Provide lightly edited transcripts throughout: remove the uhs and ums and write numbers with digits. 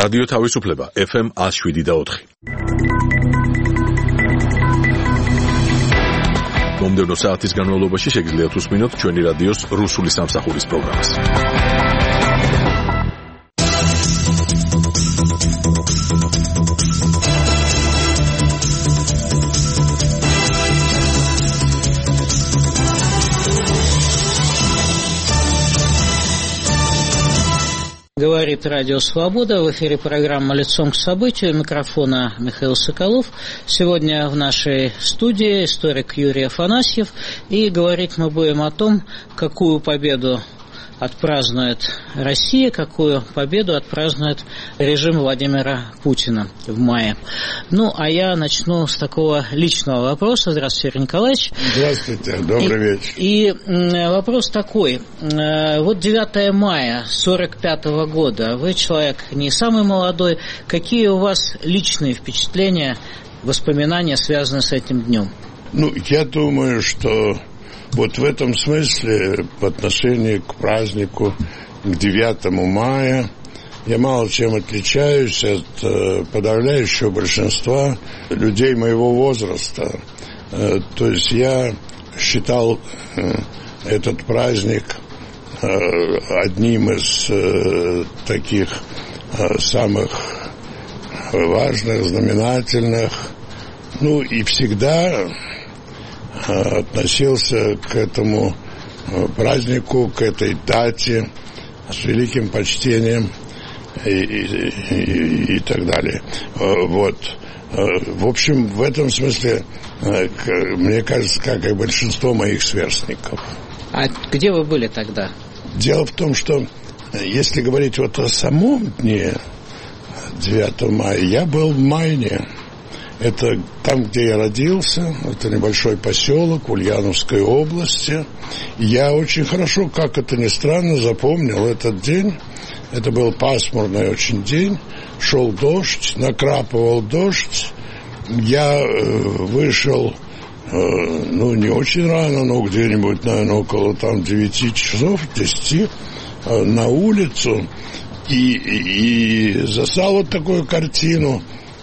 რადიო თავისუფლება FM 107.4. მომდევნო საათის განმავლობაში შეგიძლიათ უსმინოთ ჩვენი რადიოს რუსული სამსახურის პროგრამას. Говорит Радио Свобода, в эфире программа «Лицом к событию», микрофона Михаил Соколов. Сегодня в нашей студии историк Юрий Афанасьев, и говорить мы будем о том, какую победу отпразднует Россия, какую победу отпразднует режим Владимира Путина в мае. Ну, а я начну с такого личного вопроса. Здравствуйте, Юрий Николаевич. Здравствуйте, добрый вечер. И вопрос такой. Вот 9 мая 1945 года, вы человек не самый молодой. Какие у вас личные впечатления, воспоминания, связанные с этим днем? Ну, я думаю, что вот в этом смысле, по отношению к празднику, к 9 мая, я мало чем отличаюсь от подавляющего большинства людей моего возраста. То есть я считал этот праздник одним из таких самых важных, знаменательных, ну и всегда относился к этому празднику, к этой дате с великим почтением и так далее. Вот. В общем, в этом смысле, мне кажется, как и большинство моих сверстников. А где вы были тогда? Дело в том, что если говорить вот о самом дне 9 мая, я был в Майне. Это там, где я родился, это небольшой поселок в Ульяновской области. Я очень хорошо, как это ни странно, запомнил этот день. Это был пасмурный очень день, шел дождь, накрапывал дождь. Я вышел, ну, не очень рано, но где-нибудь, наверное, около там 9 часов, 10, на улицу и застал вот такую картину.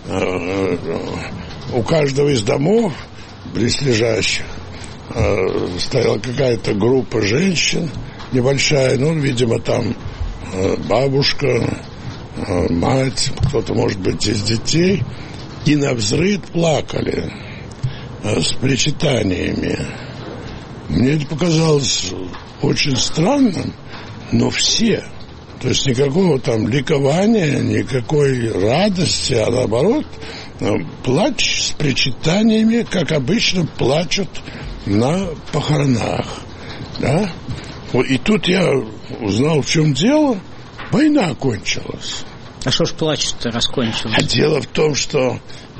У каждого из домов близлежащих стояла какая-то группа женщин небольшая, ну, видимо, там бабушка, мать, кто-то, может быть, из детей, и навзрыд плакали с причитаниями. Мне это показалось очень странным, но все. То есть никакого там ликования, никакой радости, а наоборот, плач с причитаниями, как обычно плачут на похоронах. Да? И тут я узнал, в чем дело. Война кончилась. А что ж плач-то раскончилось? А дело в том, что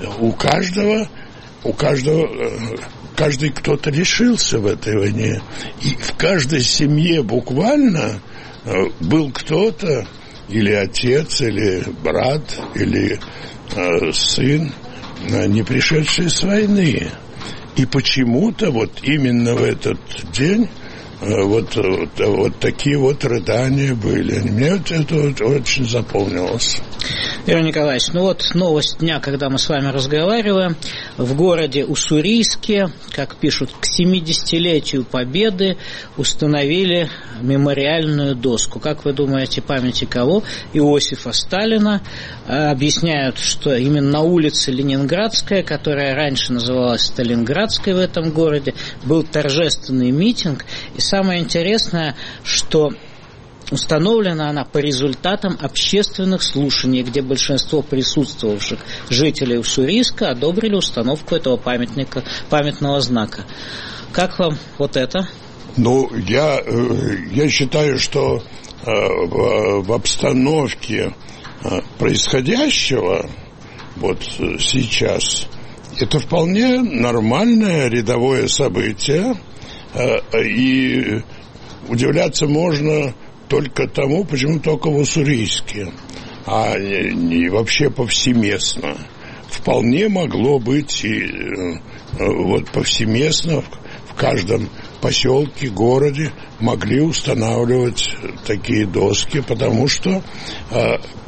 каждый кто-то лишился в этой войне. И в каждой семье буквально был кто-то, или отец, или брат, или сын, не пришедший с войны. И почему-то вот именно в этот день вот такие вот рыдания были. Мне это очень запомнилось. Юрий Николаевич, ну вот новость дня, когда мы с вами разговариваем, в городе Уссурийске, как пишут, к 70-летию Победы установили мемориальную доску. Как вы думаете, памяти кого? Иосифа Сталина. Объясняют, что именно на улице Ленинградская, которая раньше называлась Сталинградской в этом городе, был торжественный митинг. И самое интересное, что установлена она по результатам общественных слушаний, где большинство присутствовавших жителей Уссурийска одобрили установку этого памятного знака. Как вам вот это? Ну, я считаю, что в обстановке происходящего вот сейчас это вполне нормальное рядовое событие, и удивляться можно только тому, почему только в Уссурийске, а не вообще повсеместно. Вполне могло быть и вот повсеместно в каждом поселке, городе могли устанавливать такие доски, потому что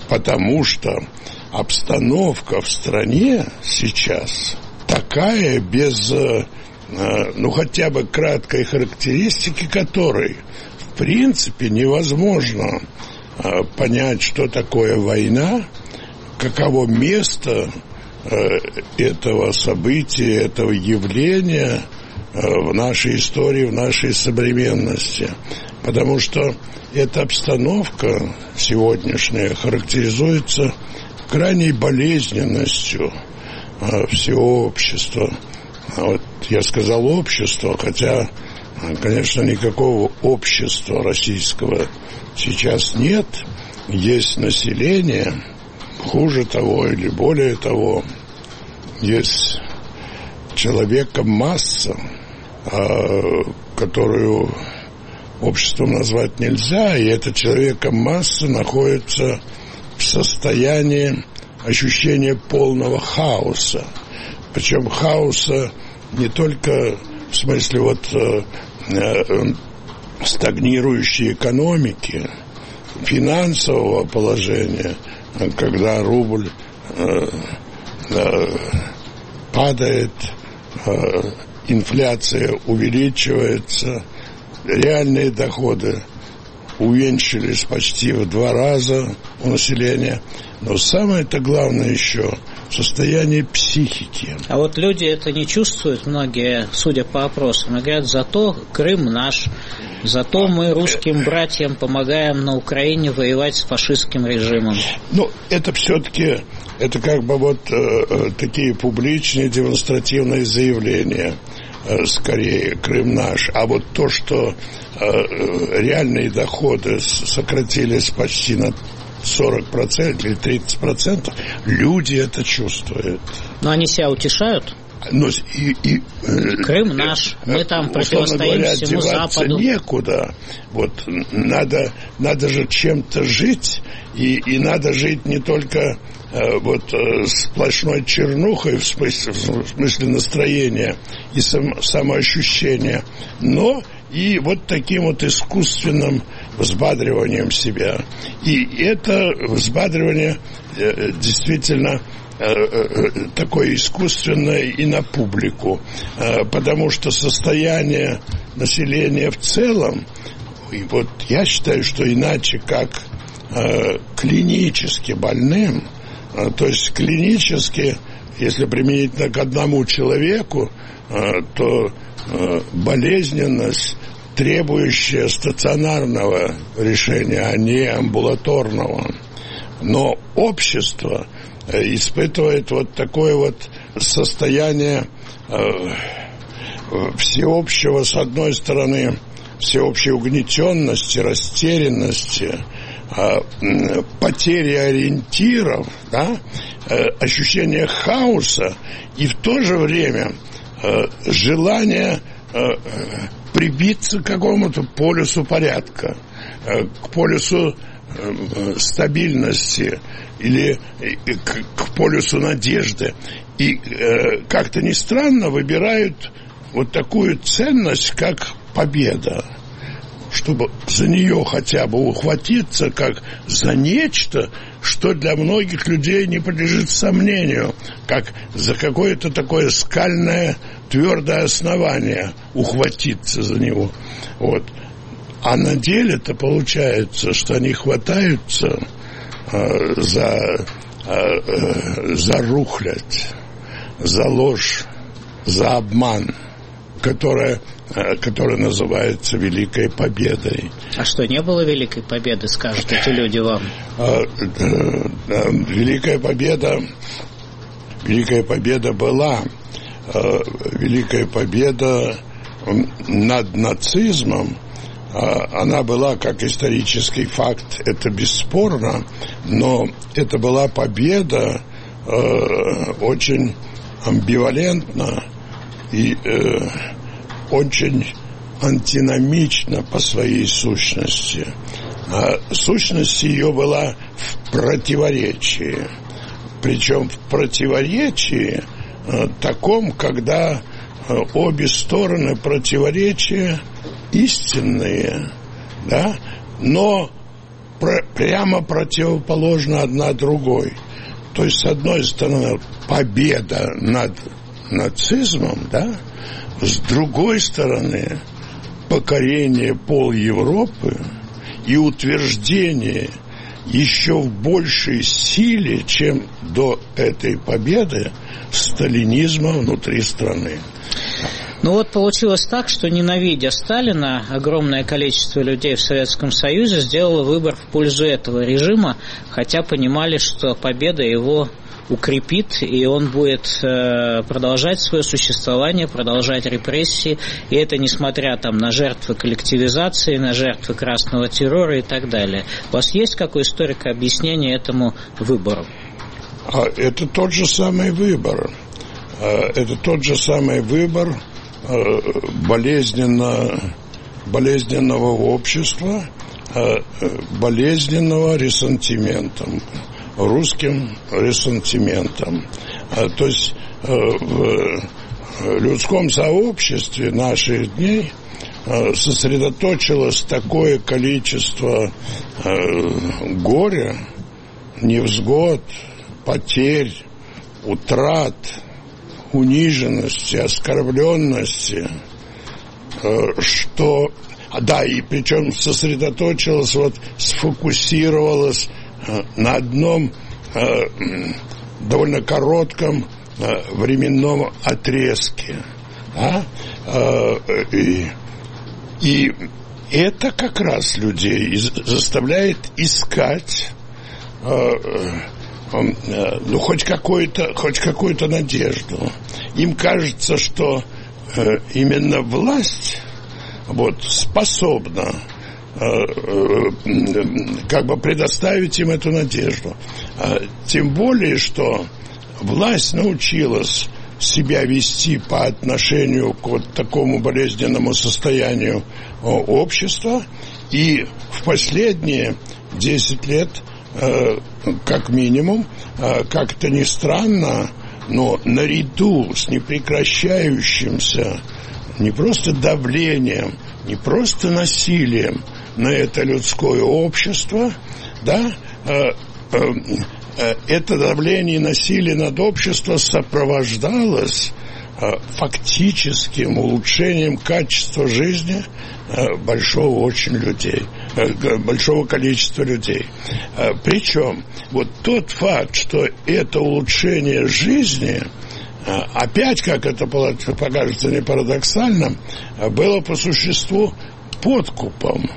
потому что обстановка в стране сейчас такая, без, хотя бы краткой характеристики которой, в принципе, невозможно понять, что такое война, каково место этого события, этого явления в нашей истории, в нашей современности. Потому что эта обстановка сегодняшняя характеризуется крайней болезненностью всего общества. Вот я сказал общество, хотя, конечно, никакого общества российского сейчас нет. Есть население, хуже того или более того, есть человека-масса, которую обществом назвать нельзя, и эта человека-масса находится в состоянии ощущения полного хаоса. Причем хаоса не только в смысле стагнирующей экономики, финансового положения, когда рубль падает, инфляция увеличивается, реальные доходы увеличились почти в 2 раза у населения. Но самое-то главное еще состояние психики. А вот люди это не чувствуют, многие, судя по опросам, и говорят, зато Крым наш, зато мы русским братьям помогаем на Украине воевать с фашистским режимом. Это все-таки, это как бы такие публичные демонстративные заявления. Скорее, Крым наш. А вот то, что реальные доходы сократились почти на 40% или 30%, люди это чувствуют. Но они себя утешают? Крым наш, мы там противостоим всему Западу. Некуда. Надо же чем-то жить, и надо жить не только сплошной чернухой в смысле настроения и самоощущения, но и таким искусственным взбадриванием себя. И это взбадривание действительно такое искусственное и на публику, потому что состояние населения в целом, и я считаю, что иначе как клинически больным, то есть клинически, если применительно к одному человеку, то болезненность, требующая стационарного решения, а не амбулаторного. Но общество испытывает такое состояние всеобщего, с одной стороны, всеобщей угнетенности, растерянности, потери ориентиров, ощущение хаоса и в то же время желание прибиться к какому-то полюсу порядка, к полюсу стабильности или к полюсу надежды. И как-то ни странно выбирают такую ценность, как победа, чтобы за нее хотя бы ухватиться, как за нечто, что для многих людей не подлежит сомнению, как за какое-то такое скальное твердое основание ухватиться за него. А на деле-то получается, что они хватаются за рухлядь, за ложь, за обман, которая называется Великой Победой. А что, не было Великой Победы, скажут эти люди вам? Великая Победа была. Великая Победа над нацизмом, она была как исторический факт, это бесспорно, но это была победа очень амбивалентна и очень антиномична по своей сущности. Сущность ее была в противоречии. Причем в противоречии таком, когда обе стороны противоречия истинные, но прямо противоположно одна другой. То есть, с одной стороны, победа над нацизмом, да, с другой стороны, покорение пол Европы и утверждение еще в большей силе, чем до этой победы, сталинизма внутри страны. Ну вот получилось так, что, ненавидя Сталина, огромное количество людей в Советском Союзе сделало выбор в пользу этого режима, хотя понимали, что победа его укрепит, и он будет продолжать свое существование, продолжать репрессии, и это несмотря там на жертвы коллективизации, на жертвы красного террора и так далее. У вас есть какое историческое объяснение этому выбору? Это тот же самый выбор. Это тот же самый выбор болезненного общества, болезненного ресентиментом, русским ресентиментом. То есть в людском сообществе наших дней сосредоточилось такое количество горя, невзгод, потерь, утрат, униженности, оскорбленности, что, да, и причем сосредоточилось, вот, сфокусировалось на одном довольно коротком временном отрезке, да? И это как раз людей заставляет искать хоть какую-то надежду. Им кажется, что именно власть вот способна как бы предоставить им эту надежду. Тем более, что власть научилась себя вести по отношению к вот такому болезненному состоянию общества, и в последние 10 лет, как минимум, как-то ни странно, но наряду с непрекращающимся не просто давлением, не просто насилием на это людское общество, да, это давление и насилие над обществом сопровождалось фактическим улучшением качества жизни большого количества людей. Причем вот тот факт, что это улучшение жизни, опять, как это покажется не парадоксальным, было по существу подкупом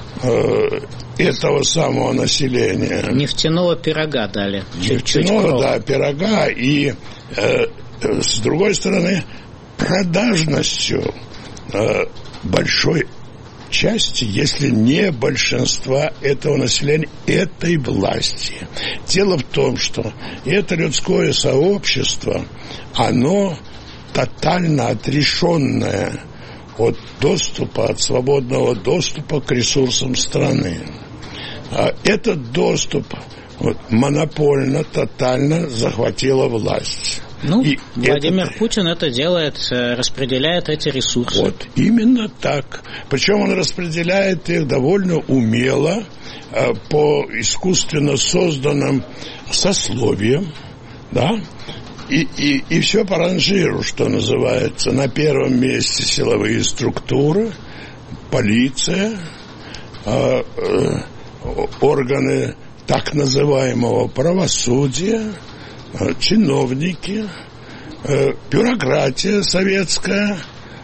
этого самого населения. Нефтяного пирога дали. Нефтяного, пирога, и с другой стороны, продажностью большой части, если не большинства этого населения, этой власти. Дело в том, что это людское сообщество, оно тотально отрешенное от доступа, от свободного доступа к ресурсам страны. Этот доступ монопольно, тотально захватила власть. Владимир Путин это делает, распределяет эти ресурсы. Вот, именно так. Причем он распределяет их довольно умело, по искусственно созданным сословиям, да, и все по ранжиру, что называется. На первом месте силовые структуры, полиция, органы так называемого правосудия, чиновники, бюрократия советская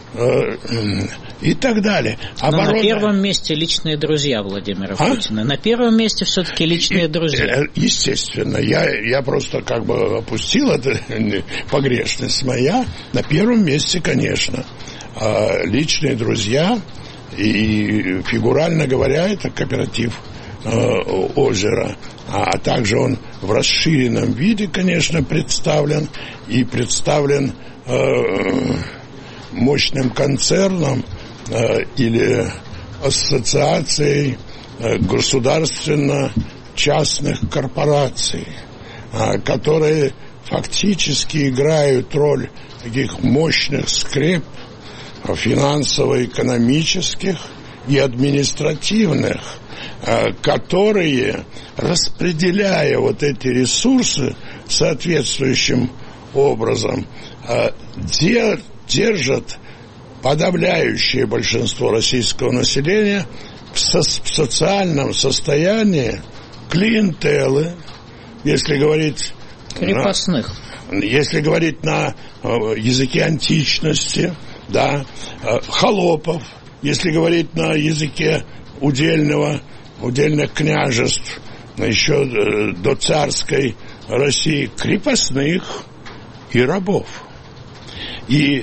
и так далее. Но на первом месте личные друзья Владимира Путина. На первом месте все-таки личные друзья. Естественно. Я просто как бы опустил, это погрешность моя. На первом месте, конечно, личные друзья. И фигурально говоря, это кооператив «Озеро», а также он в расширенном виде, конечно, представлен, и представлен мощным концерном или ассоциацией государственно-частных корпораций, которые фактически играют роль таких мощных скреп финансово-экономических и административных, которые, распределяя вот эти ресурсы соответствующим образом, держат подавляющее большинство российского населения в социальном состоянии клиентелы, если говорить... Крепостных. Если говорить на языке античности, да, холопов, если говорить на языке удельных княжеств, еще до царской России, крепостных и рабов. И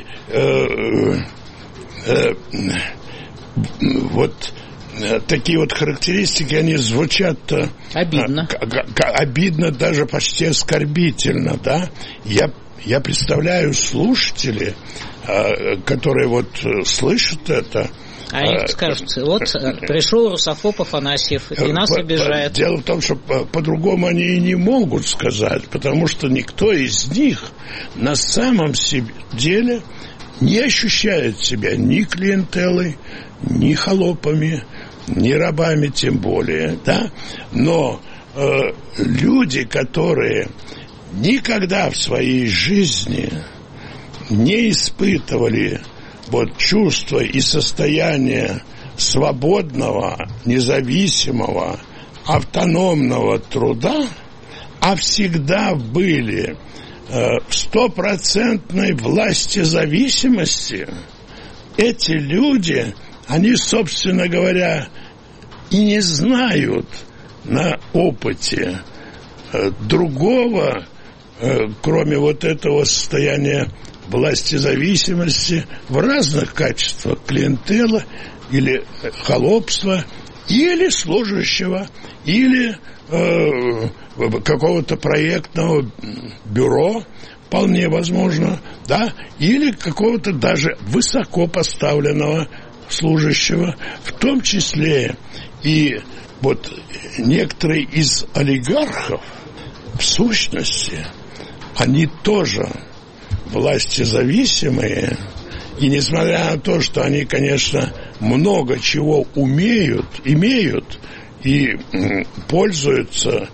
вот такие вот характеристики, они звучат обидно. Обидно, даже почти оскорбительно, да. Я представляю слушателей, которые вот слышат это. Они скажут, вот пришел Русофоб Афанасьев и нас обижает. Дело в том, что по-другому они и не могут сказать, потому что никто из них на самом деле не ощущает себя ни клиентелой, ни холопами, ни рабами тем более, да? Но люди, которые никогда в своей жизни не испытывали вот чувство и состояние свободного, независимого, автономного труда, а всегда были в 100% властезависимости, эти люди, они, собственно говоря, и не знают на опыте другого, кроме вот этого состояния властезависимости в разных качествах: клиентела или холопства, или служащего, или какого-то проектного бюро, вполне возможно, да, или какого-то даже высоко поставленного служащего, в том числе и вот некоторые из олигархов, в сущности, они тоже властезависимые, и несмотря на то, что они, конечно, много чего имеют и пользуются,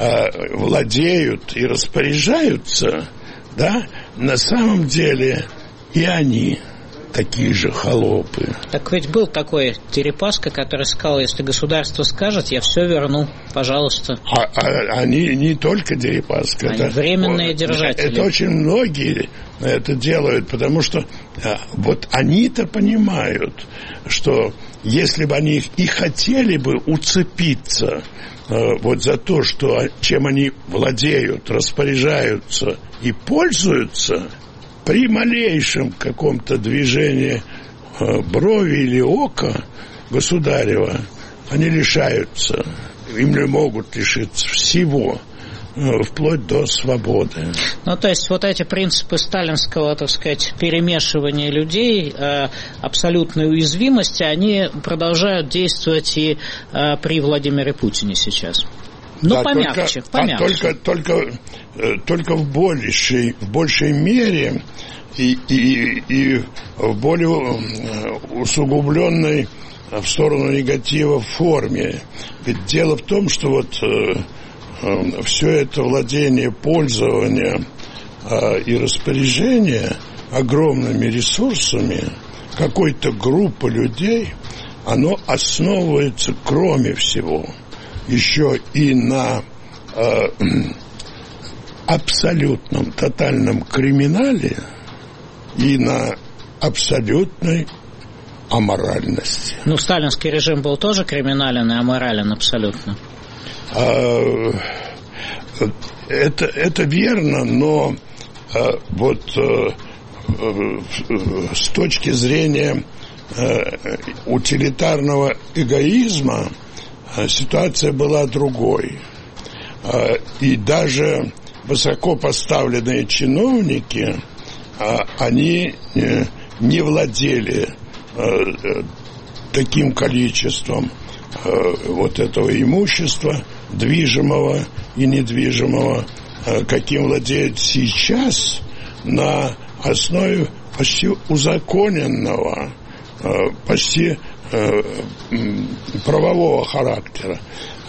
владеют и распоряжаются, да, на самом деле и они такие же холопы. Так ведь был такой Дерипаска, который сказал: если государство скажет, я все верну, пожалуйста. Они не только Дерипаска. Они временные держатели. Это очень многие это делают, потому что вот они-то понимают, что если бы они и хотели бы уцепиться вот за то, чем они владеют, распоряжаются и пользуются, при малейшем каком-то движении брови или ока государева они лишаются, им не могут лишиться всего, вплоть до свободы. Ну, то есть вот эти принципы сталинского, так сказать, перемешивания людей, абсолютной уязвимости, они продолжают действовать и при Владимире Путине сейчас. Ну, да, помягче. Только в большей мере и в более усугубленной в сторону негатива форме. Ведь дело в том, что вот все это владение, пользование и распоряжение огромными ресурсами какой-то группы людей, оно основывается, кроме всего, еще и на абсолютном, тотальном криминале и на абсолютной аморальности. Ну, сталинский режим был тоже криминален и аморален абсолютно. Это верно, но вот с точки зрения утилитарного эгоизма ситуация была другой. И даже высоко поставленные чиновники, они не владели таким количеством вот этого имущества, движимого и недвижимого, каким владеют сейчас на основе почти узаконенного, почти правового характера.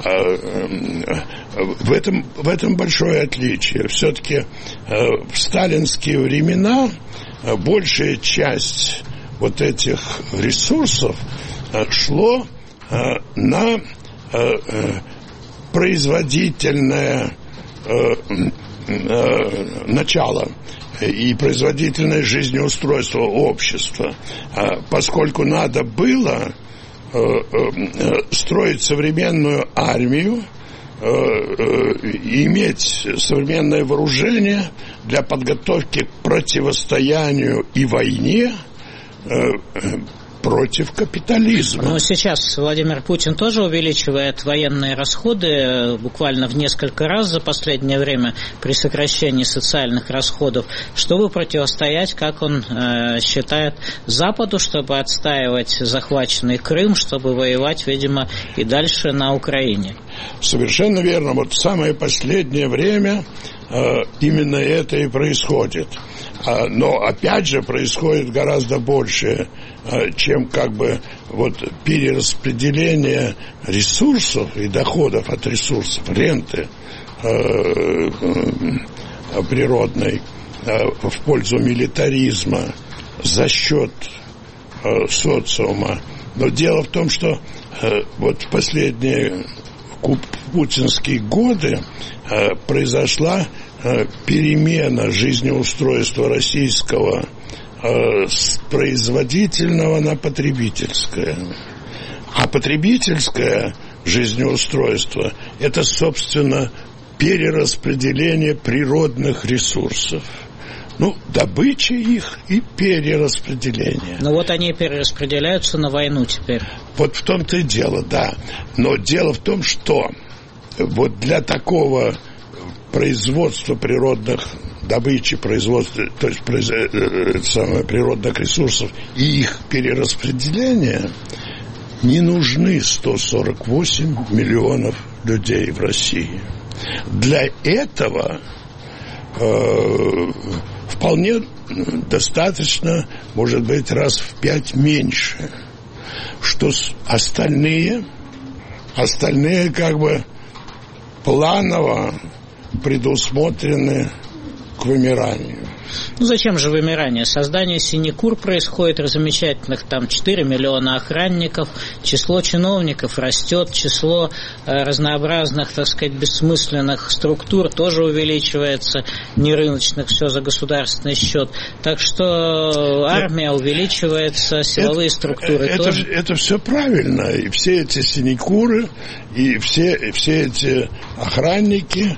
В этом большое отличие. Все-таки в сталинские времена большая часть вот этих ресурсов шло на производительное начало и производительное жизнеустройство общества, поскольку надо было строить современную армию, иметь современное вооружение для подготовки к противостоянию и войне против капитализма. Но сейчас Владимир Путин тоже увеличивает военные расходы буквально в несколько раз за последнее время при сокращении социальных расходов, чтобы противостоять, как он считает, Западу, чтобы отстаивать захваченный Крым, чтобы воевать, видимо, и дальше на Украине. Совершенно верно. Вот в самое последнее время именно это и происходит. Но опять же происходит гораздо больше, чем как бы вот перераспределение ресурсов и доходов от ресурсов, ренты природной в пользу милитаризма за счет социума. Но дело в том, что вот в последние путинские годы произошла перемена жизнеустройства российского с производительного на потребительское. А потребительское жизнеустройство – это, собственно, перераспределение природных ресурсов. Добыча их и перераспределение. Но вот они перераспределяются на войну теперь. Вот в том-то и дело, да. Но дело в том, что вот для такого производства природных добычи, производства, то есть природных ресурсов и их перераспределения не нужны 148 миллионов людей в России. Для этого вполне достаточно, может быть, раз в 5 меньше, что остальные как бы планово предусмотрены к вымиранию. Зачем же вымирание? Создание синекур происходит, замечательных, там 4 миллиона охранников, число чиновников растет, число разнообразных, так сказать, бессмысленных структур тоже увеличивается, нерыночных, все за государственный счет. Так что армия увеличивается, силовые структуры тоже. Это все правильно, и все эти синекуры, и все эти охранники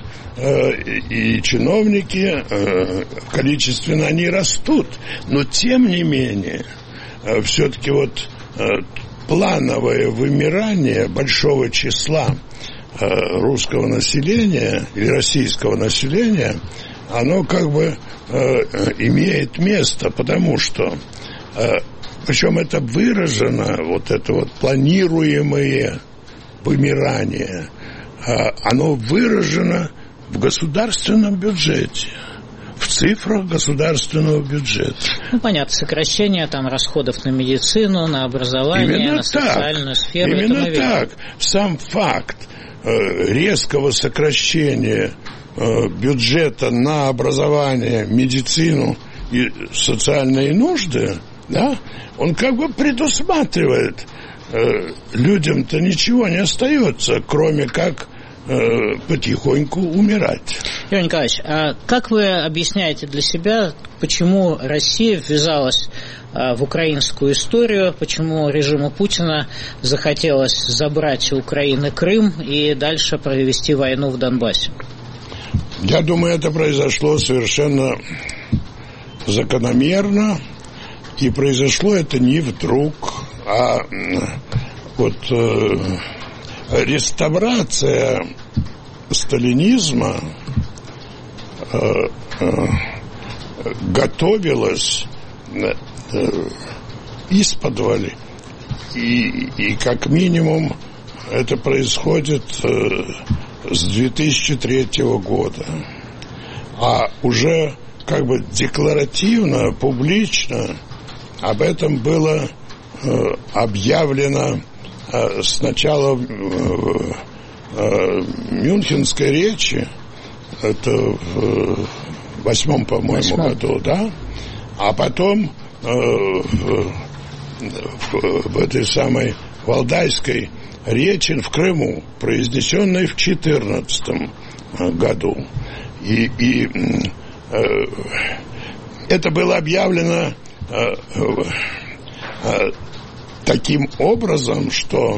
и чиновники, количественно они растут, но тем не менее все-таки вот плановое вымирание большого числа русского населения или российского населения, оно как бы имеет место, потому что причем это выражено, вот это вот планируемое вымирание, оно выражено в государственном бюджете, в цифрах государственного бюджета. Понятно, сокращение там расходов на медицину, на образование, именно на социальную сферу. Именно так. Сам факт резкого сокращения бюджета на образование, медицину и социальные нужды, да, он как бы предусматривает, людям-то ничего не остается, кроме как потихоньку умирать. Юрий Николаевич, а как вы объясняете для себя, почему Россия ввязалась в украинскую историю, почему режиму Путина захотелось забрать у Украины Крым и дальше провести войну в Донбассе? Я думаю, это произошло совершенно закономерно, и произошло это не вдруг, а вот реставрация сталинизма готовилась исподволь, и как минимум это происходит с 2003 года. А уже как бы декларативно, публично об этом было объявлено с начала Мюнхенской речи, это в 8-м, по-моему, году, да, а потом в этой самой Валдайской речи в Крыму, произнесенной в 14-м году. И это было объявлено таким образом, что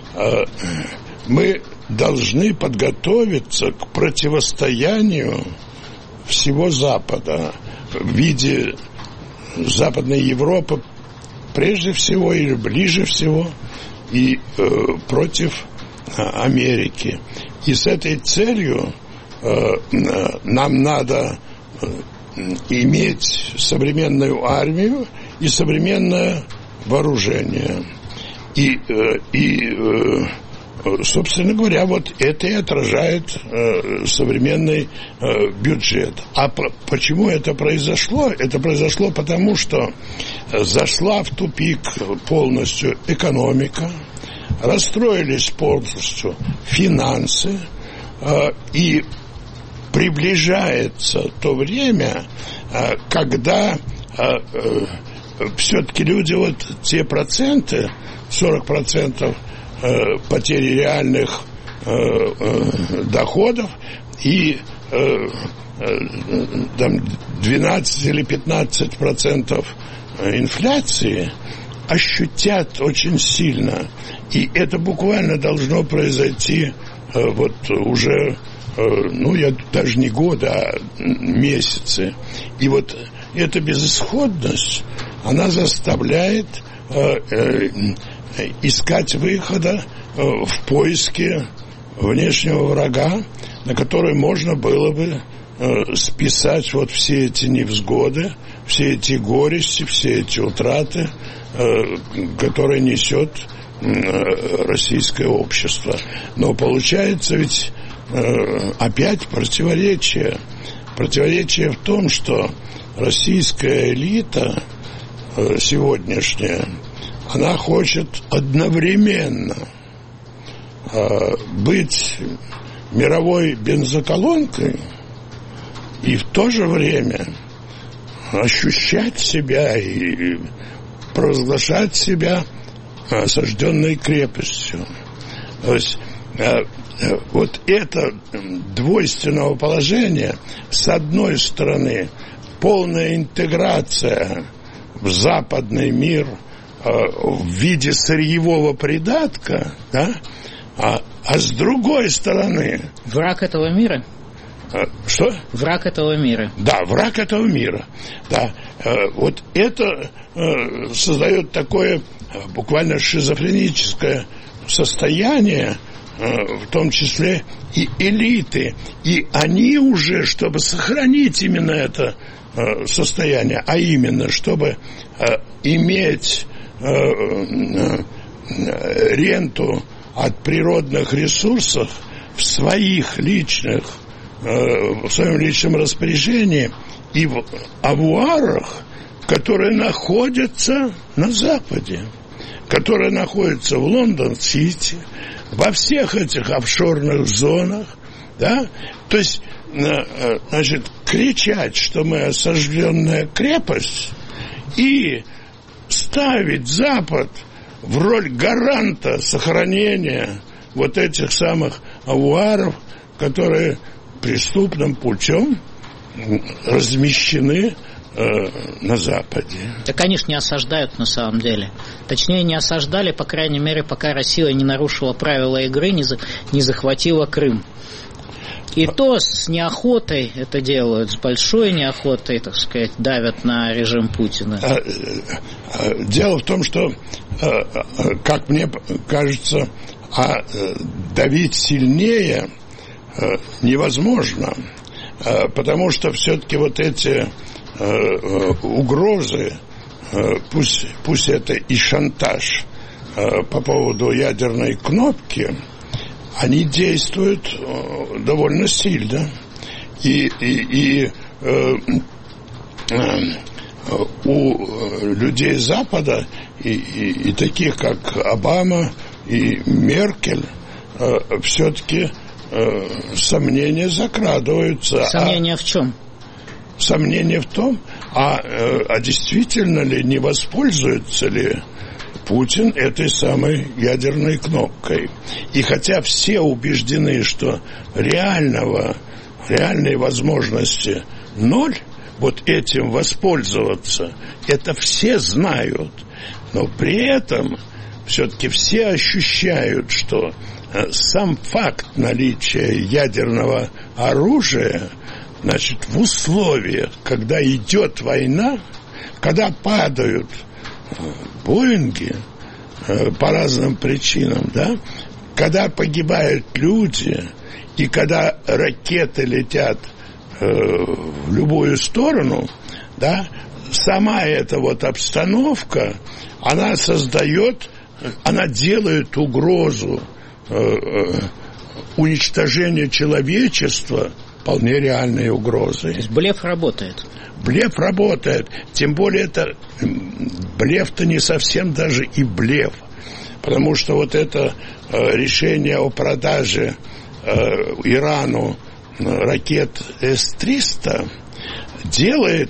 мы должны подготовиться к противостоянию всего Запада в виде Западной Европы прежде всего или ближе всего и против Америки. И с этой целью нам надо иметь современную армию и современное вооружение. И собственно говоря, вот это и отражает современный бюджет. А почему это произошло? Это произошло потому, что зашла в тупик полностью экономика, расстроились полностью финансы, и приближается то время, когда все-таки люди, вот те проценты, 40% потери реальных доходов и 12 или 15% инфляции ощутят очень сильно. И это буквально должно произойти вот уже, я даже не года, а месяцы. И вот эта безысходность, она заставляет искать выхода в поиске внешнего врага, на который можно было бы списать вот все эти невзгоды, все эти горести, все эти утраты, которые несет российское общество. Но получается ведь опять противоречие. Противоречие в том, что российская элита сегодняшняя, она хочет одновременно быть мировой бензоколонкой и в то же время ощущать себя и провозглашать себя осажденной крепостью. То есть вот это двойственного положения, с одной стороны, полная интеграция в западный мир в виде сырьевого придатка, да, а с другой стороны... Враг этого мира? Что? Враг этого мира. Да, враг этого мира. Да. Вот это создает такое буквально шизофреническое состояние, в том числе и элиты. И они уже, чтобы сохранить именно это состояние, а именно, чтобы иметь ренту от природных ресурсов в своих личных, в своем личном распоряжении и в авуарах, которые находятся на Западе, которые находятся в Лондон-Сити, во всех этих офшорных зонах, да, то есть, значит, кричать, что мы осажденная крепость, и ставить Запад в роль гаранта сохранения вот этих самых авуаров, которые преступным путем размещены на Западе. Так они ж не осаждают на самом деле. Точнее, не осаждали, по крайней мере, пока Россия не нарушила правила игры, не захватила Крым. И то с неохотой это делают, с большой неохотой, так сказать, давят на режим Путина. Дело в том, что, как мне кажется, давить сильнее невозможно, потому что все-таки вот эти угрозы, пусть это и шантаж по поводу ядерной кнопки, они действуют довольно сильно. И у людей Запада и таких, как Обама и Меркель, все-таки сомнения закрадываются. Сомнения в чем? Сомнения в том, а действительно ли, не воспользуется ли Путин этой самой ядерной кнопкой. И хотя все убеждены, что реальной возможности ноль, вот этим воспользоваться, это все знают. Но при этом все-таки все ощущают, что сам факт наличия ядерного оружия, значит, в условиях, когда идет война, когда падают Боинги по разным причинам, да, когда погибают люди и когда ракеты летят в любую сторону, да, сама эта вот обстановка, она делает угрозу уничтожения человечества вполне реальной угрозой. То есть блеф работает. Блеф работает. Тем более это блеф-то не совсем даже и блеф. Потому что вот это решение о продаже Ирану ракет С-300 делает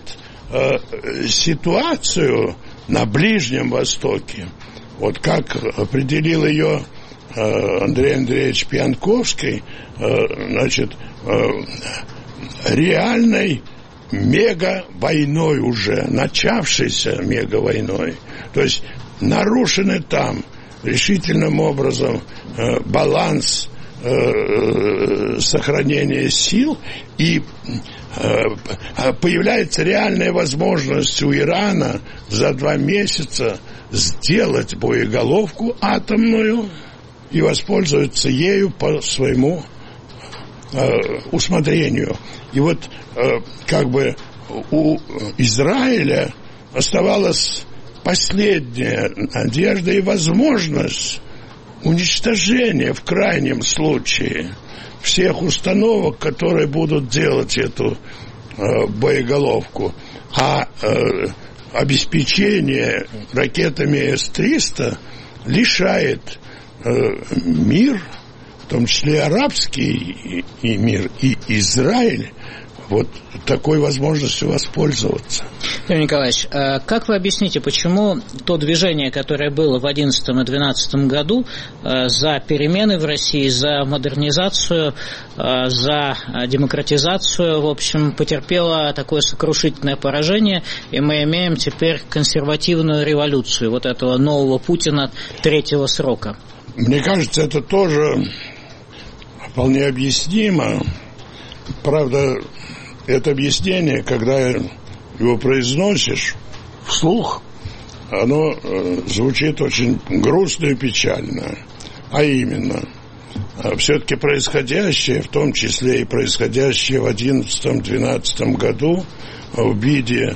ситуацию на Ближнем Востоке, вот как определил ее Андрей Андреевич Пьянковский, значит, реальной мегавойной уже, начавшейся мегавойной. То есть нарушены там решительным образом баланс сохранения сил, и появляется реальная возможность у Ирана за 2 месяца сделать боеголовку атомную и воспользоваться ею по своему усмотрению. И вот как бы у Израиля оставалась последняя надежда и возможность уничтожения в крайнем случае всех установок, которые будут делать эту боеголовку. А обеспечение ракетами С-300 лишает мир, в том числе арабский и мир, и Израиль, вот такой возможностью воспользоваться. Юрий Николаевич, как вы объясните, почему то движение, которое было в 2011 и 2012 году за перемены в России, за модернизацию, за демократизацию, в общем, потерпело такое сокрушительное поражение, и мы имеем теперь консервативную революцию вот этого нового Путина 3-го срока? Мне кажется, это тоже вполне объяснимо. Правда, это объяснение, когда его произносишь вслух, оно звучит очень грустно и печально. А именно, все-таки происходящее, в том числе и происходящее в 2011-2012 году в виде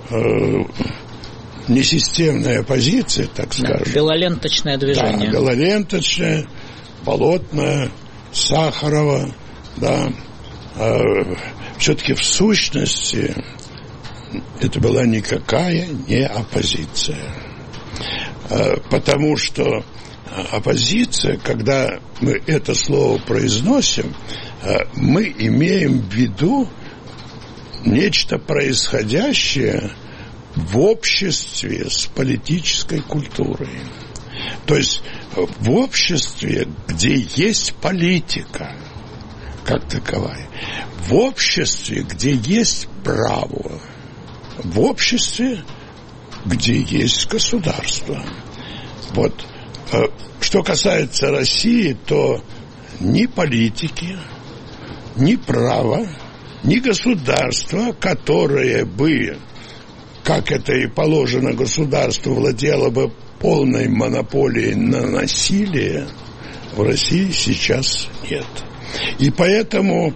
несистемной оппозиции, так скажем. Белоленточное движение. Да, белоленточное, Болотное, Сахарова, да. Все-таки в сущности это была никакая не оппозиция. Потому что оппозиция, когда мы это слово произносим, мы имеем в виду нечто происходящее в обществе с политической культурой. То есть в обществе, где есть политика как таковая, в обществе, где есть право, в обществе, где есть государство. Вот. Что касается России, то ни политики, ни права, ни государства, которое бы, как это и положено государству, владело бы полной монополией на насилие, в России сейчас нет. И поэтому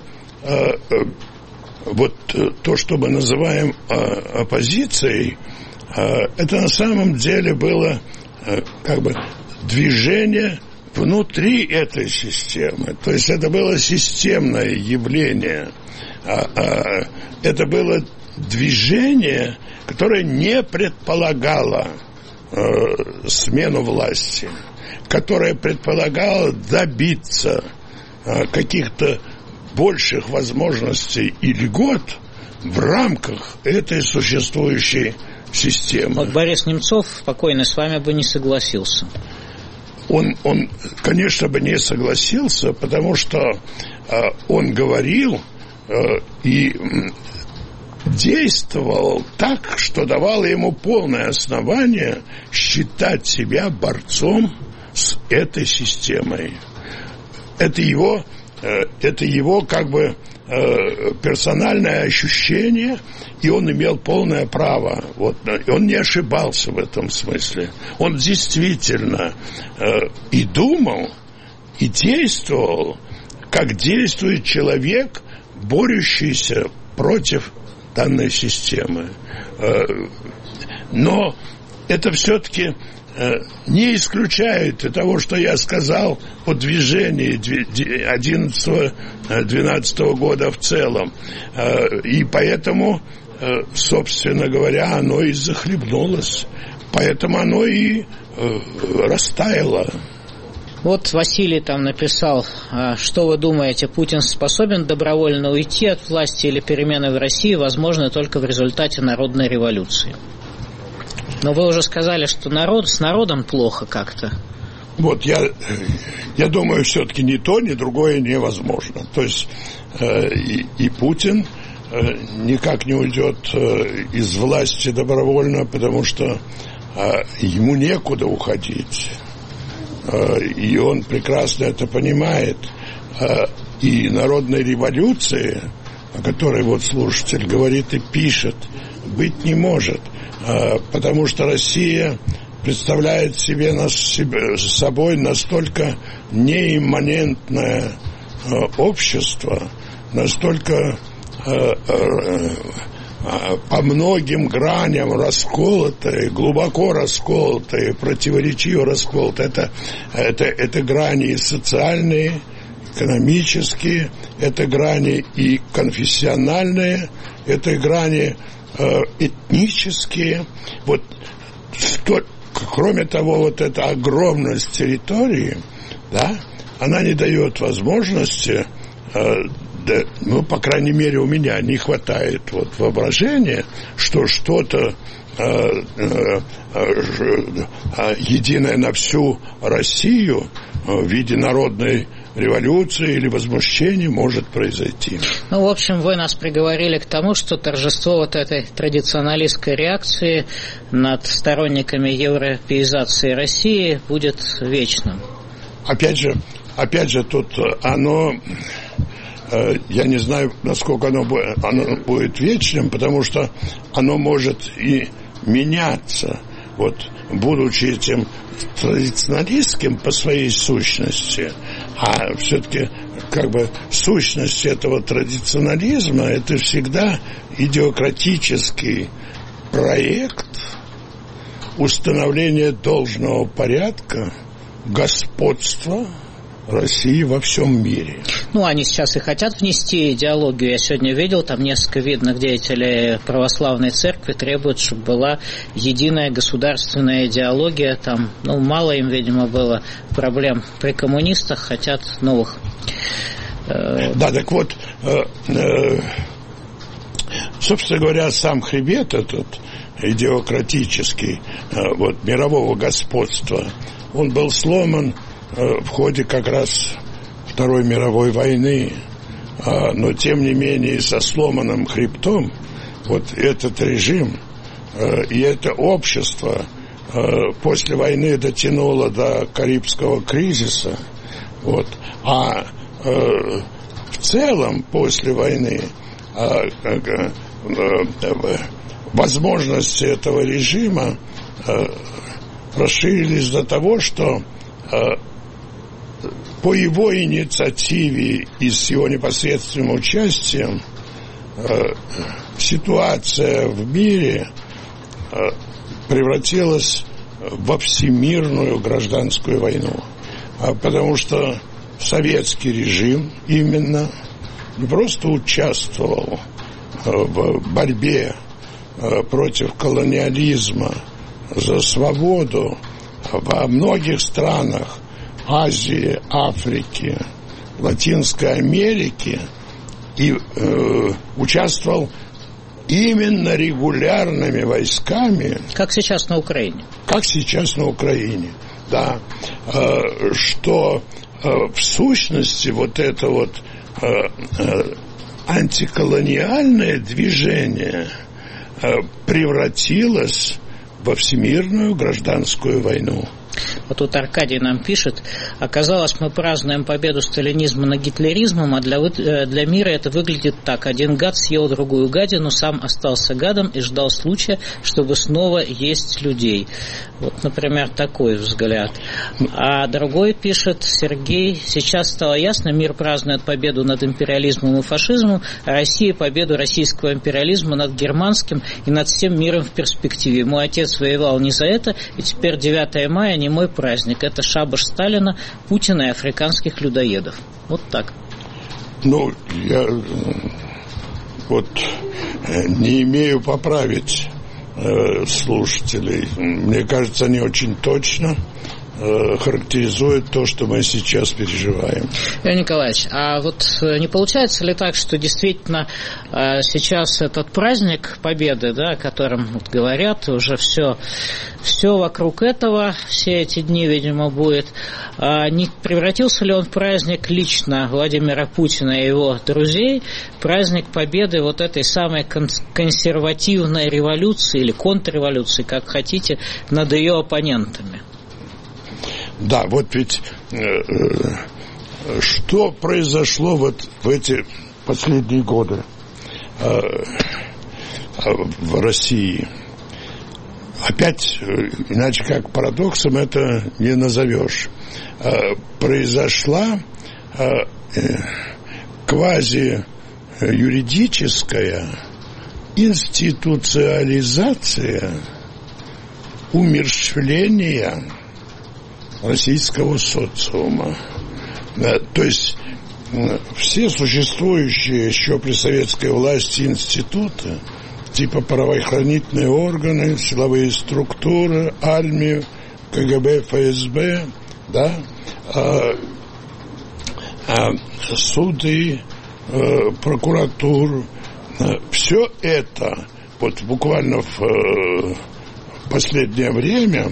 вот то, что мы называем оппозицией, это на самом деле было как бы движение внутри этой системы. То есть это было системное явление. Это было движение, которое не предполагало смену власти, которая предполагала добиться каких-то больших возможностей и льгот в рамках этой существующей системы. Вот Борис Немцов спокойно с вами бы не согласился. Он, конечно, бы не согласился, потому что он говорил и действовал так, что давало ему полное основание считать себя борцом с этой системой. Это его как бы персональное ощущение, и он имел полное право. Вот, и он не ошибался в этом смысле. Он действительно и думал, и действовал, как действует человек, борющийся против данной системы. Но это все-таки не исключает и того, что я сказал о движении 11-12 года в целом. И поэтому, собственно говоря, оно и захлебнулось. Поэтому оно и растаяло. Вот Василий там написал, что вы думаете, Путин способен добровольно уйти от власти или перемены в России возможны только в результате народной революции? Но вы уже сказали, что с народом плохо как-то. Вот я думаю, все-таки ни то, ни другое невозможно. То есть и Путин никак не уйдет из власти добровольно, потому что ему некуда уходить. И он прекрасно это понимает. И народной революции, о которой вот слушатель говорит и пишет, быть не может. Потому что Россия представляет собой настолько неимманентное общество, настолько по многим граням расколотое, глубоко расколотое, противоречиво расколотое. Это грани и социальные, экономические, это грани и конфессиональные, это грани этнические. Вот кроме того, вот эта огромность территории, да, она не дает возможности, по крайней мере, у меня не хватает вот воображения, что что-то единое на всю Россию в виде народной революции или возмущения может произойти. Ну, в общем, вы нас приговорили к тому, что торжество вот этой традиционалистской реакции над сторонниками европеизации России будет вечным. Опять же, тут оно... Я не знаю, насколько оно будет вечным, потому что оно может и меняться. Вот, будучи этим традиционалистским по своей сущности, а все-таки как бы сущность этого традиционализма — это всегда идеократический проект установления должного порядка, господства России во всем мире. Ну, они сейчас и хотят внести идеологию. Я сегодня видел, там несколько видных деятелей православной церкви требуют, чтобы была единая государственная идеология. Там, мало им, видимо, было проблем при коммунистах, хотят новых. Да, так вот, собственно говоря, сам хребет этот идеократический, вот, мирового господства, он был сломан в ходе как раз Второй мировой войны, но тем не менее со сломанным хребтом вот этот режим и это общество после войны дотянуло до Карибского кризиса, вот, а в целом после войны возможности этого режима расширились до того, что по его инициативе и с его непосредственным участием ситуация в мире превратилась во всемирную гражданскую войну. Потому что советский режим именно не просто участвовал в борьбе против колониализма за свободу во многих странах Азии, Африки, Латинской Америки и участвовал именно регулярными войсками. Как сейчас на Украине. Как сейчас на Украине, да. Что в сущности вот это вот антиколониальное движение превратилось во всемирную гражданскую войну. Вот тут Аркадий нам пишет: оказалось, мы празднуем победу сталинизма над гитлеризмом, а для мира это выглядит так: один гад съел другую гадину, сам остался гадом и ждал случая, чтобы снова есть людей. Вот, например, такой взгляд. А другой пишет, Сергей: сейчас стало ясно, мир празднует победу над империализмом и фашизмом, а Россия победу российского империализма над германским и над всем миром в перспективе. Мой отец воевал не за это, и теперь 9 мая не мой праздник. Это шабаш Сталина, Путина и африканских людоедов. Вот так. Ну, я вот не имею поправить слушателей. Мне кажется, они очень точно характеризует то, что мы сейчас переживаем. Леонид Николаевич, а вот не получается ли так, что действительно сейчас этот праздник Победы, да, о котором вот говорят, уже все вокруг этого, все эти дни, видимо, будет, не превратился ли он в праздник лично Владимира Путина и его друзей, праздник Победы вот этой самой консервативной революции или контрреволюции, как хотите, над ее оппонентами? Да, вот ведь что произошло вот в эти последние годы в России? Опять, иначе как парадоксом это не назовешь. Произошла квазиюридическая институциализация умерщвления российского социума. То есть все существующие еще при советской власти институты, типа правоохранительные органы, силовые структуры, армию, КГБ, ФСБ, да, суды, прокуратуру, все это вот буквально в последнее время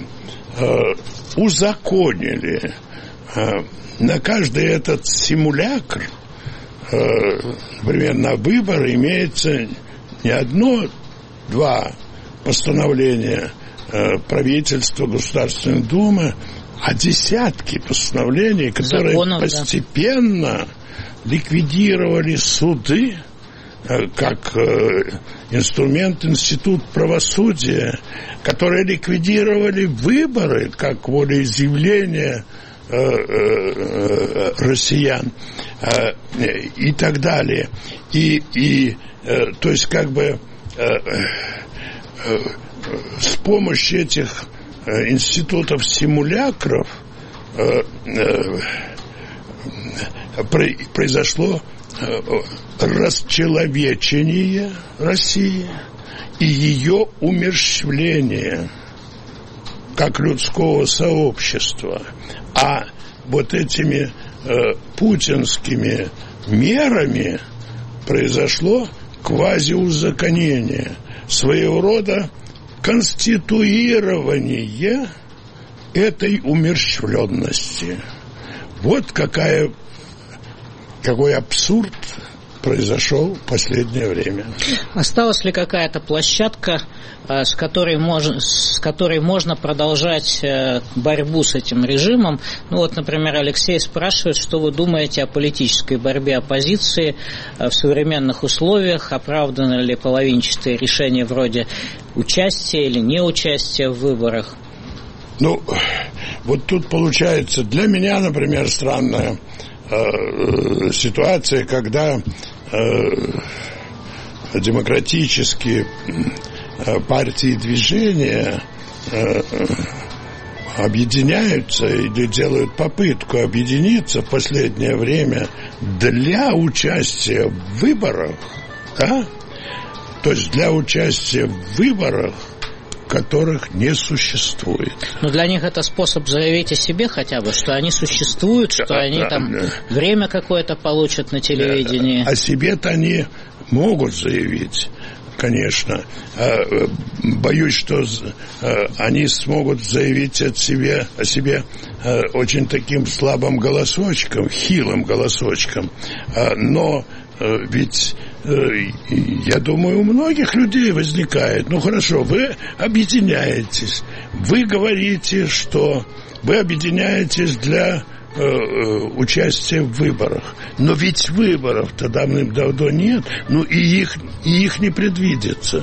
узаконили. На каждый этот симулякр, например, на выборы имеется не одно-два постановления правительства, Государственной Думы, а десятки постановлений, которые законов, постепенно ликвидировали суды как инструмент, институт правосудия, которые ликвидировали выборы как волеизъявление россиян и так далее. То есть как бы с помощью этих институтов симулякров произошло расчеловечение России и ее умерщвление как людского сообщества. А вот этими путинскими мерами произошло квазиузаконение, своего рода конституирование этой умерщвленности. Вот какой абсурд произошел в последнее время. Осталась ли какая-то площадка, с которой можно продолжать борьбу с этим режимом? Ну вот, например, Алексей спрашивает, что вы думаете о политической борьбе оппозиции в современных условиях, оправдано ли половинчатые решения вроде участия или неучастия в выборах? Ну, вот тут получается, для меня, например, странная ситуация, когда демократические партии и движения объединяются или делают попытку объединиться в последнее время для участия в выборах, да? То есть для участия в выборах которых не существует. Но для них это способ заявить о себе хотя бы, что они существуют, что они там время какое-то получат на телевидении. О себе-то они могут заявить, конечно. Боюсь, что они смогут заявить о себе очень таким слабым голосочком, хилым голосочком. Но ведь, я думаю, у многих людей возникает, ну хорошо, вы объединяетесь, вы говорите, что вы объединяетесь для участия в выборах, но ведь выборов-то давным-давно нет, ну и их не предвидится.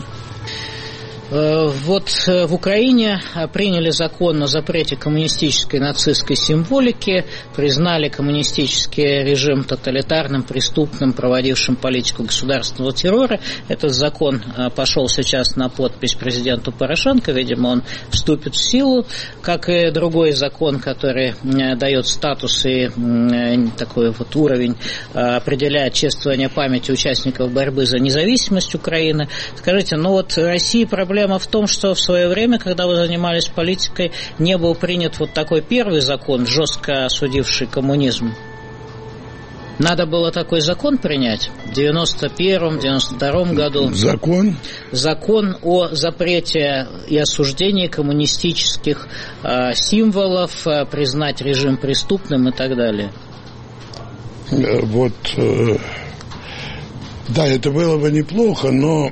Вот в Украине приняли закон о запрете коммунистической и нацистской символики, признали коммунистический режим тоталитарным, преступным, проводившим политику государственного террора. Этот закон пошел сейчас на подпись президенту Порошенко, видимо, он вступит в силу, как и другой закон, который дает статус и такой вот уровень, определяет чествование памяти участников борьбы за независимость Украины. Скажите, ну вот России проблема в том, что в свое время, когда вы занимались политикой, не был принят вот такой первый закон, жестко осудивший коммунизм. Надо было такой закон принять в 91-м, 92-м году. Закон? Закон о запрете и осуждении коммунистических символов, признать режим преступным и так далее. Вот, да, это было бы неплохо, но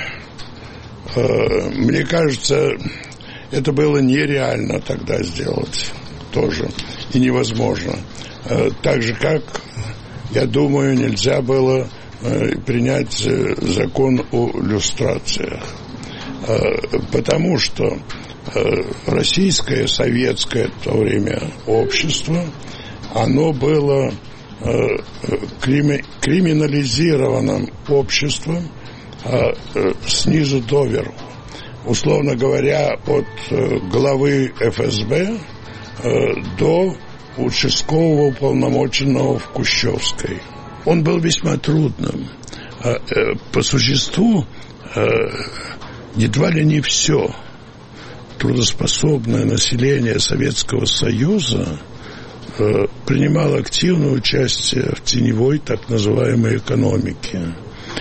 мне кажется, это было нереально тогда сделать тоже и невозможно. Так же, как, я думаю, нельзя было принять закон о люстрациях. Потому что российское, советское в то время общество, оно было криминализированным обществом, снизу доверху. Условно говоря, от главы ФСБ до участкового уполномоченного в Кущевской. Он был весьма трудным. По существу, едва ли не все трудоспособное население Советского Союза принимало активное участие в теневой так называемой экономике.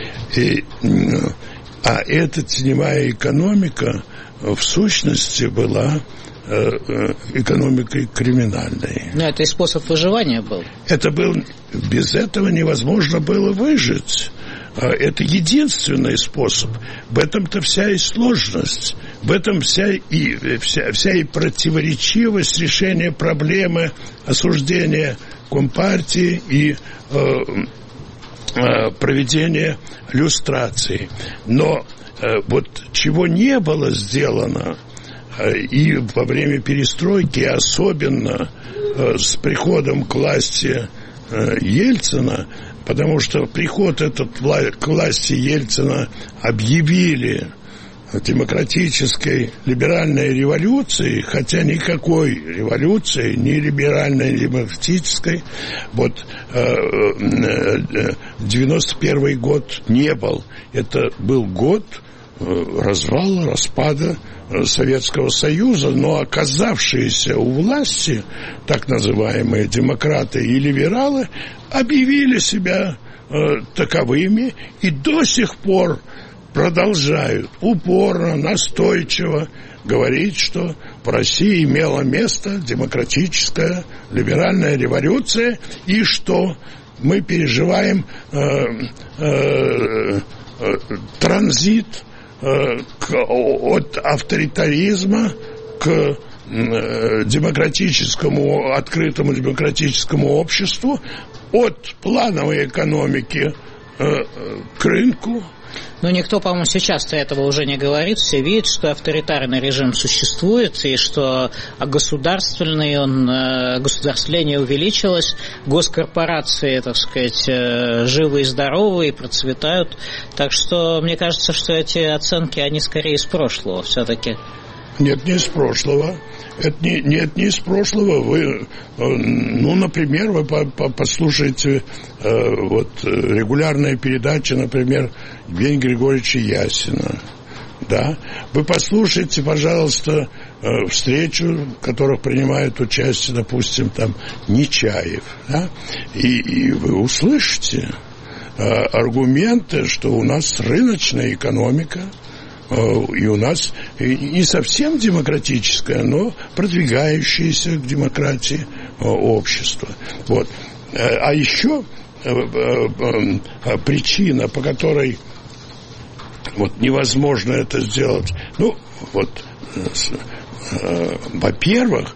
А эта теневая экономика в сущности была экономикой криминальной. Но это и способ выживания был. Это был, без этого невозможно было выжить. Это единственный способ. В этом-то вся и сложность. В этом вся и противоречивость решения проблемы осуждения Компартии и проведения люстрации. Но вот чего не было сделано и во время перестройки, особенно с приходом к власти Ельцина, потому что приход этот к власти Ельцина объявили демократической либеральной революцией, хотя никакой революции, ни либеральной, ни демократической, вот 91 год не был. Это был год развала, распада Советского Союза, но оказавшиеся у власти так называемые демократы и либералы объявили себя таковыми и до сих пор продолжают упорно, настойчиво говорить, что в России имела место демократическая либеральная революция и что мы переживаем транзит от авторитаризма к демократическому, открытому демократическому обществу, от плановой экономики к рынку. Но никто, по-моему, сейчас-то этого уже не говорит. Все видят, что авторитарный режим существует, и что государствление увеличилось, госкорпорации, так сказать, живы и здоровы, и процветают. Так что, мне кажется, что эти оценки, они скорее из прошлого все-таки. Нет, не из прошлого. Не из прошлого. Вы, например, вы послушаете регулярные передачи, например, Евгения Григорьевича Ясина, Да? Вы послушайте, пожалуйста, встречу, в которых принимает участие, допустим, там Нечаев. Да? И вы услышите аргументы, что у нас рыночная экономика, и у нас не совсем демократическое, но продвигающееся к демократии общество. Вот. А еще причина, по которой вот невозможно это сделать, ну, вот, во-первых,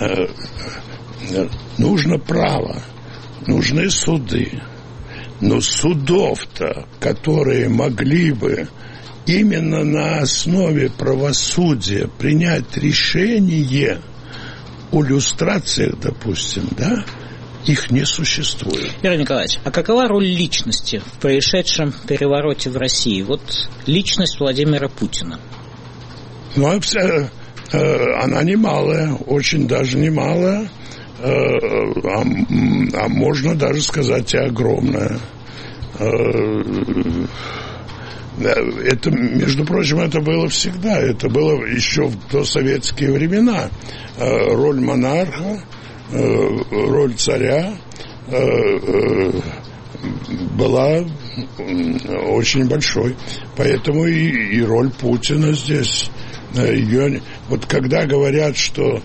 нужно право, нужны суды. Но судов-то, которые могли бы именно на основе правосудия принять решение о люстрациях, допустим, да, их не существует. Юрий Николаевич, а какова роль личности в происшедшем перевороте в России? Вот личность Владимира Путина. Ну, она немалая, очень даже немалая, а можно даже сказать и огромная. Это, между прочим, это было всегда. Это было еще в досоветские времена. Роль монарха, роль царя была очень большой. Поэтому и роль Путина здесь. Вот когда говорят, что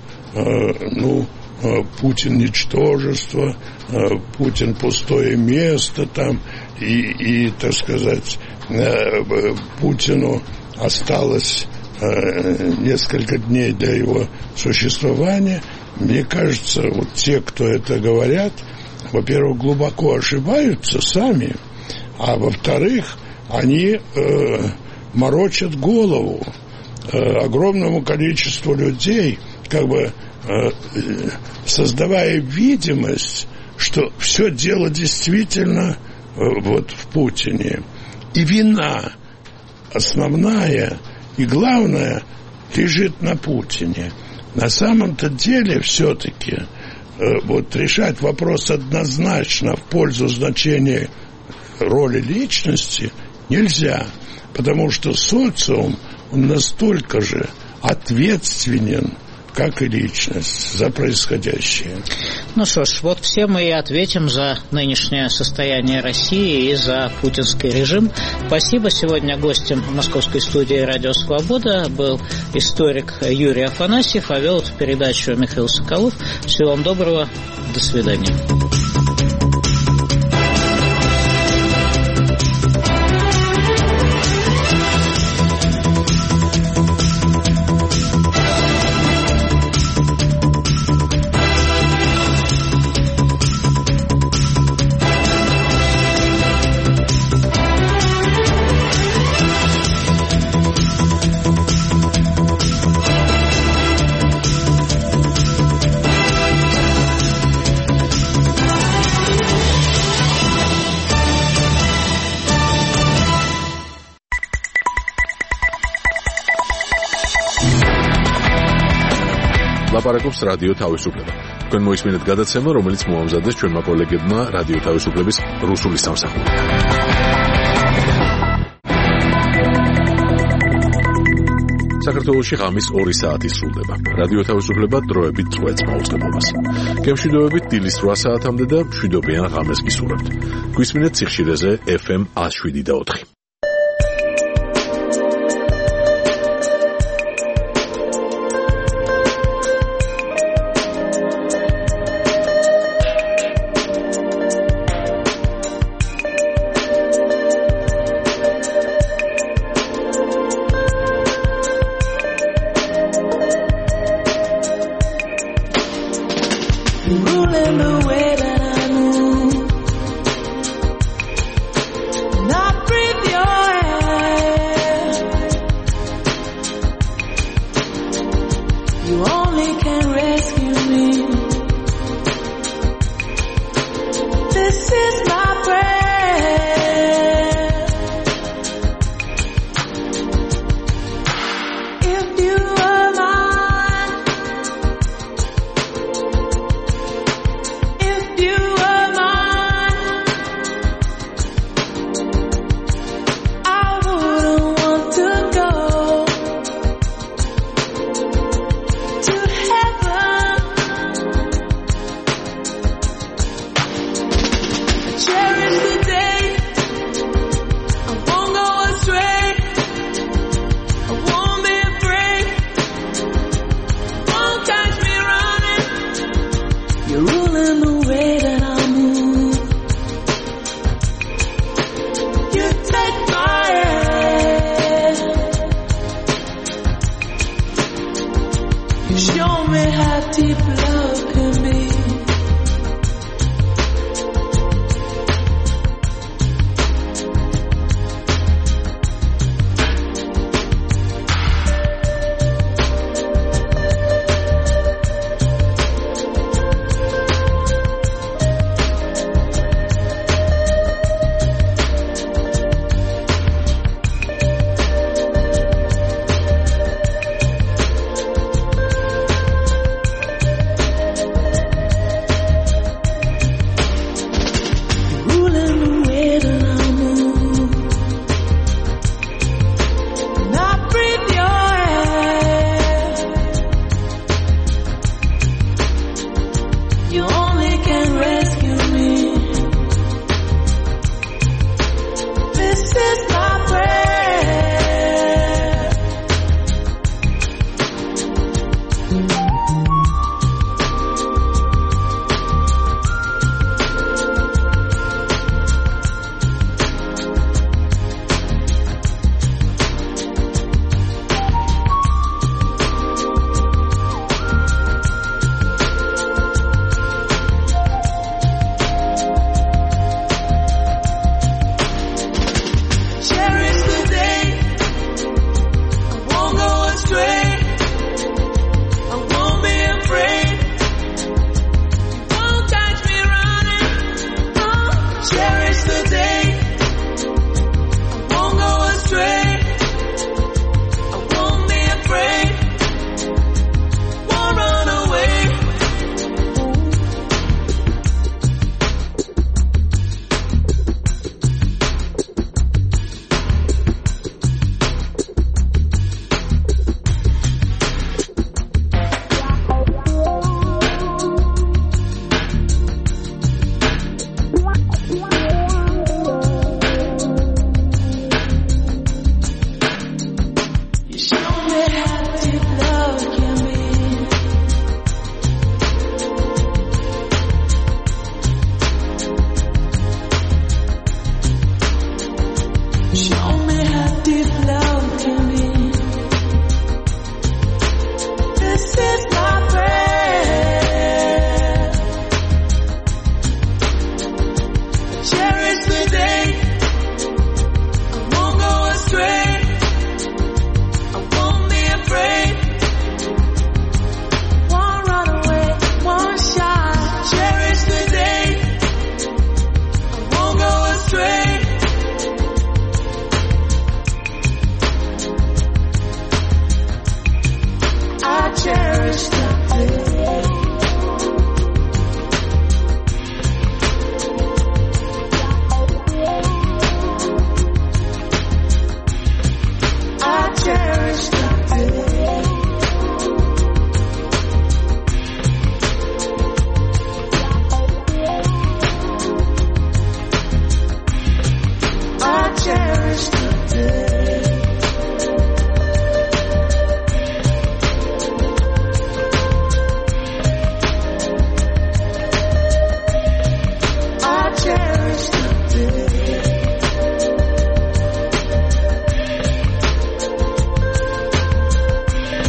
Путин ничтожество, Путин пустое место там, и так сказать, Путину осталось несколько дней для его существования. Мне кажется, вот те, кто это говорят, во-первых, глубоко ошибаются сами, а во-вторых, они морочат голову огромному количеству людей, как бы создавая видимость, что все дело действительно вот в Путине. И вина основная и главная лежит на Путине. На самом-то деле все-таки вот решать вопрос однозначно в пользу значения роли личности нельзя, потому что социум, он настолько же ответственен, как и личность, за происходящее. Ну что ж, вот все мы и ответим за нынешнее состояние России и за путинский режим. Спасибо. Сегодня гостем московской студии «Радио Свобода» был историк Юрий Афанасьев, а вел эту передачу Михаил Соколов. Всего вам доброго. До свидания. ლაპარაკობს რადიო თავისუფლება. თქვენ მოისმინეთ გადაცემა, რომელიც მოამზადეს ჩვენმა კოლეგებმა რადიო თავისუფლების რუსული სამსახურიდან. საქართველოში ღამის 2 საათი სრულდება. რადიო თავისუფლება დროებით წვეთს მაუწყებლობას. გემშვიდობებით დილის 8 საათამდე და მშვიდობიან ღამეს გისურვებთ. გვისმინეთ სიხშირეზე FM 107.4. I wouldn't want to go. ruling the way that I move. You take my hand. You show me how deep love can be.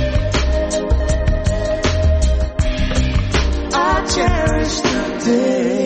cherish the day.